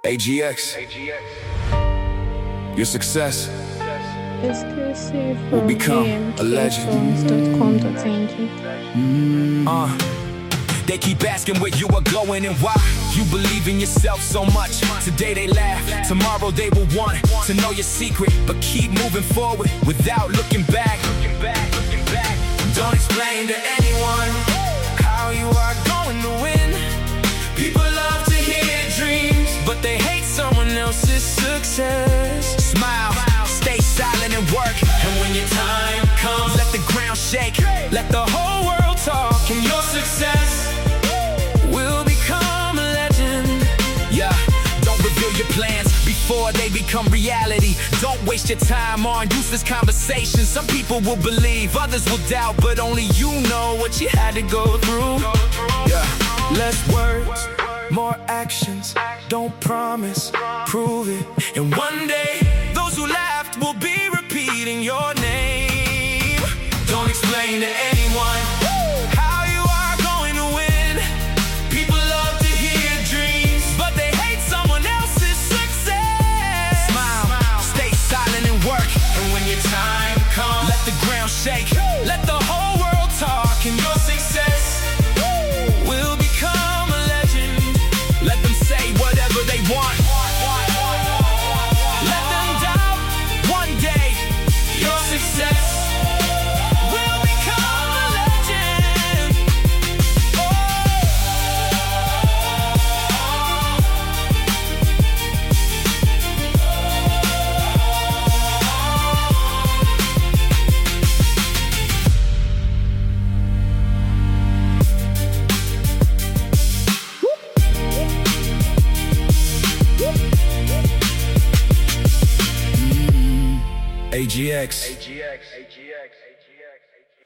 AGX. Your success Exclusive will from become a legend. amtkfilms.com.ng. They keep asking where you are going and why. You believe in yourself so much. Today they laugh, tomorrow they will want to know your secret. But keep moving forward without looking back. Don't explain to anyone how you are going to win. People love to hear dreams, but they hate someone else's success. Smile, stay silent and work. And when your time comes, let the ground shake. Let the whole world talk, and your success will become a legend. Yeah, don't reveal your plans before they become reality. Don't waste your time on useless conversations. Some people will believe, others will doubt, but only you know what you had to go through. Yeah, less words, more actions. Don't promise, prove it. And one day, those who laughed will be repeating your name. Don't explain to anyone how you are going to win. People love to hear dreams, but they hate someone else's success. Smile, stay silent and work. And when your time comes, let the ground shake. Let the whole world talk, and your success will become a legend. Let them say whatever they want. Let them doubt. One day, your success will become a legend. AGX.